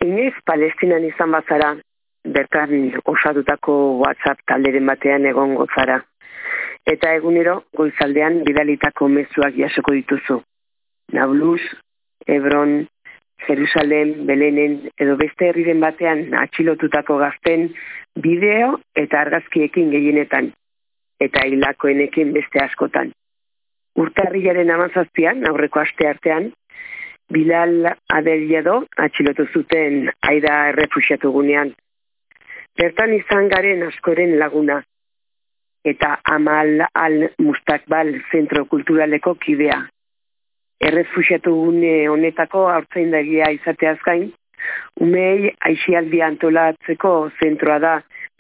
Inoiz Palestinan izan bazara, bertan osatutako WhatsApp talderen batean egongo zara. Eta egunero goizaldean bidalitako mezuak jasoko dituzu. Nablus, Hebron, Jerusalem, Belenen edo beste herriren batean atxilotutako gazten bideo eta argazkiekin gehienetan, eta hilakoenekin beste askotan. Urtarrilaren 17an, aurreko aste artean, Bilal Abeliado atxilotu zuten Aida errefuxiatu gunean. Bertan izan garen askoren laguna, eta Amal al-Mustakbal zentro kulturaleko kidea. Errefuxiatu gune honetako haurtzaindaria izateaz gain, umei aisialdia antolatzeko zentroa da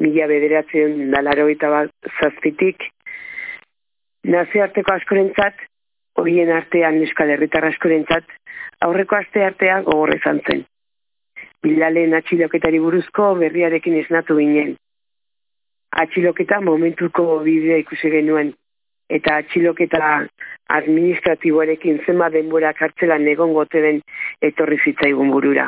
1987tik, nazioarteko askorentzat, horien artean Euskal Herritar askorentzat, aurreko aste artea gogor izan zen. Bilalen atxiloketari buruzko berriarekin esnatu ginen. Atxiloketa momentuko bidea ikusi genuen, eta atxiloketa administratiboarekin zenba denbora kartzelan egongo ote den etorri zitzaigun burura.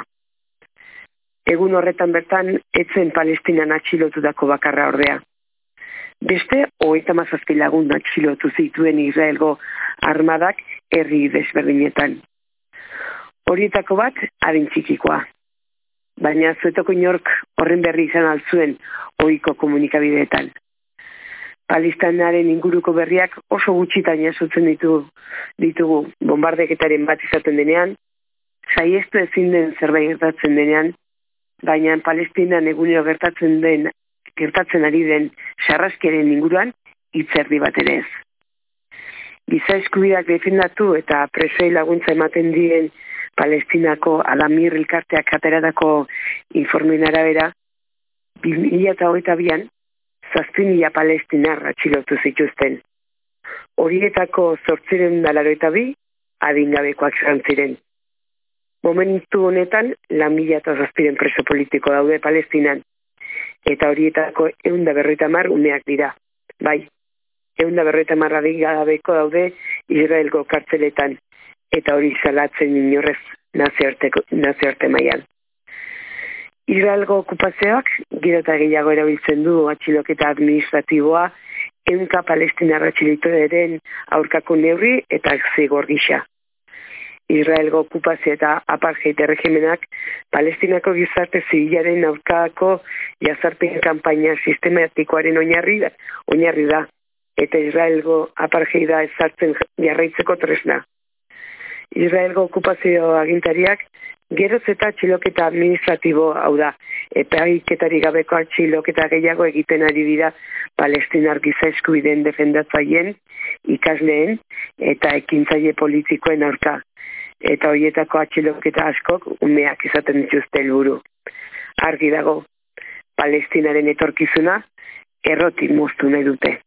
Egun horretan bertan, etzen Palestinan atxilotutako bakarra ordea. Beste, 37 lagun atxilotu zituen Israelgo armadak herri desberdinetan. Horietako bat, adin txikikoa. Baina zuetako inork horren berri izan altzuen ohiko komunikabideetan. Palestinaren inguruko berriak oso gutxitan jasotzen ditugu bombardeketaren bat izaten denean, saiestu ezin den zerbait gertatzen denean, baina Palestinan egunero gertatzen ari den sarraskiaren inguruan hitzerdi bat ere ez. Giza eskubideak defendatu eta presoei laguntza ematen diren Palestinako Adamir elkarteak ateratako informeen arabera, 2022an 7.000 palestinar atxilotu zituzten. Horietako 882 adingabekoak izan ziren. Momentu honetan 4.007 preso politiko daude Palestinan, eta horietako 150 umeak dira. Bai, 150 adingabeko daude Israelgo kartzeletan, eta hori salatzen inorrez nazioarte mailan. Israelgo okupazioak gero eta gehiago erabiltzen du atxiloketa administratiboa ehunka palestinar atxilituaren aurkako neurri eta zigor gisa. Israelgo okupazio eta apartheid erregimenak Palestinako gizarte zibilaren aurkako jazarpen kanpaina sistematikoaren oinarri da, eta Israelgo apartheida ezartzen jarraitzeko tresna. Israelgo okupazio agintariak geroz eta atxiloketa administratibo, hau da, epaiketarik gabeko atxiloketa gehiago egiten ari dira palestinar giza eskubideen defendatzaileen, ikasleen eta ekintzaile politikoen aurka. Eta horietako atxiloketa askok umeak izaten dituzte helburu. Argi dago, Palestinaren etorkizuna errotik moztu nahi dute.